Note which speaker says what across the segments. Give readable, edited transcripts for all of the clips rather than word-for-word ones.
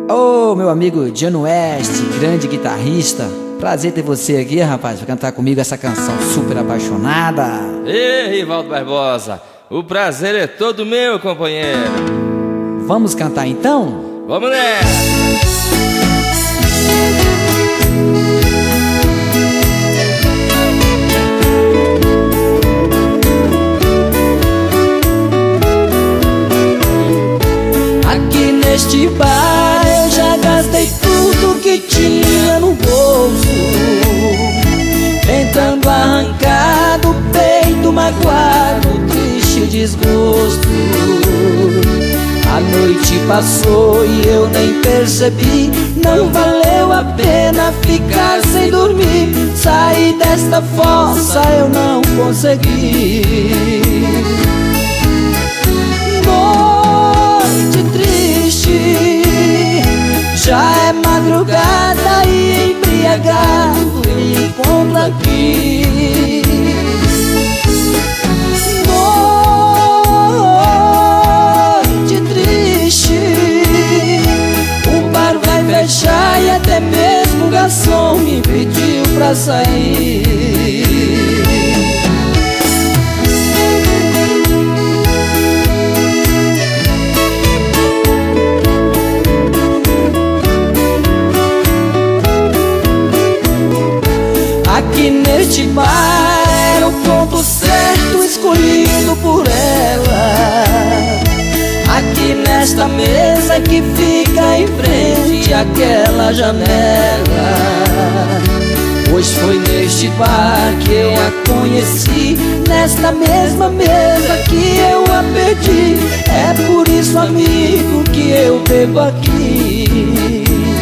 Speaker 1: Ô, meu amigo John West, grande guitarrista. Prazer ter você aqui, rapaz, pra cantar comigo essa canção super apaixonada.
Speaker 2: Ei, Rivaldo Barbosa, o prazer é todo meu, companheiro.
Speaker 1: Vamos cantar então?
Speaker 2: Vamos nessa!
Speaker 3: Aqui neste bar eu já gastei tudo que tinha no bolso, tentando arrancar do peito magoado, triste desgosto. A noite passou e eu nem percebi, não valeu a pena ficar sem dormir. Sair desta fossa eu não consegui. Noite triste, já é madrugada e embriagado me encontro aqui. Noite triste, o bar vai fechar e até mesmo o garçom me pediu pra sair. Aqui neste bar era o ponto certo escolhido por ela. Aqui nesta mesa que fica em frente àquela janela. Pois foi neste bar que eu a conheci, nesta mesma mesa que eu a perdi. É por isso, amigo, que eu bebo aqui.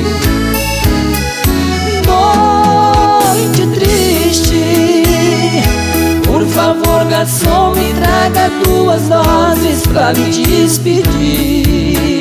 Speaker 3: Noite triste, por favor, garçom, me traga 2 doses pra me despedir.